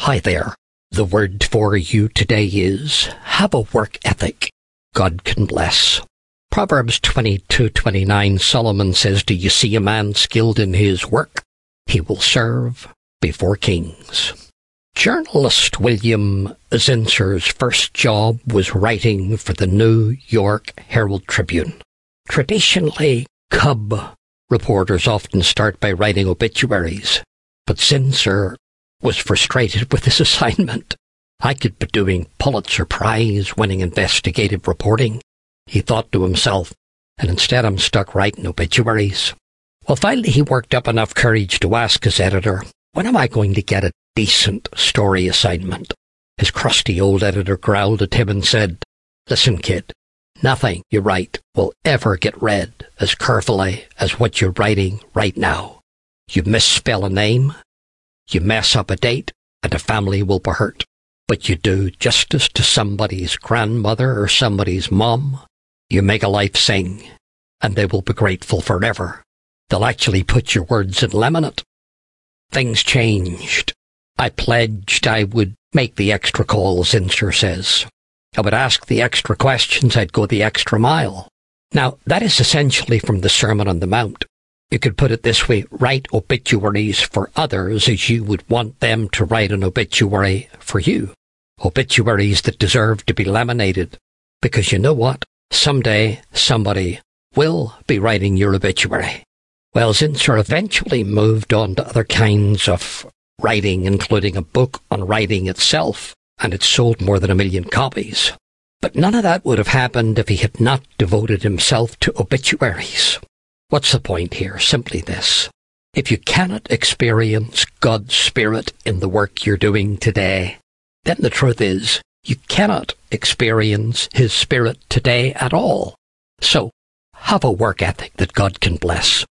Hi there. The word for you today is, have a work ethic God can bless. Proverbs 22:29, Solomon says, do you see a man skilled in his work? He will serve before kings. Journalist William Zinsser's first job was writing for the New York Herald Tribune. Traditionally, cub reporters often start by writing obituaries, but Zinsser was frustrated with his assignment. I could be doing Pulitzer Prize-winning investigative reporting, he thought to himself, and instead I'm stuck writing obituaries. Well, finally he worked up enough courage to ask his editor, when am I going to get a decent story assignment? His crusty old editor growled at him and said, listen, kid, nothing you write will ever get read as carefully as what you're writing right now. You misspell a name, you mess up a date, and a family will be hurt. But you do justice to somebody's grandmother or somebody's mom, you make a life sing, and they will be grateful forever. They'll actually put your words in laminate. Things changed. I pledged I would make the extra calls, Zinsser says. I would ask the extra questions, I'd go the extra mile. Now, that is essentially from the Sermon on the Mount. You could put it this way, write obituaries for others as you would want them to write an obituary for you. Obituaries that deserve to be laminated. Because you know what? Someday somebody will be writing your obituary. Well, Zinsser eventually moved on to other kinds of writing, including a book on writing itself, and it sold more than 1 million copies. But none of that would have happened if he had not devoted himself to obituaries. What's the point here? Simply this. If you cannot experience God's Spirit in the work you're doing today, then the truth is, you cannot experience His Spirit today at all. So, have a work ethic that God can bless.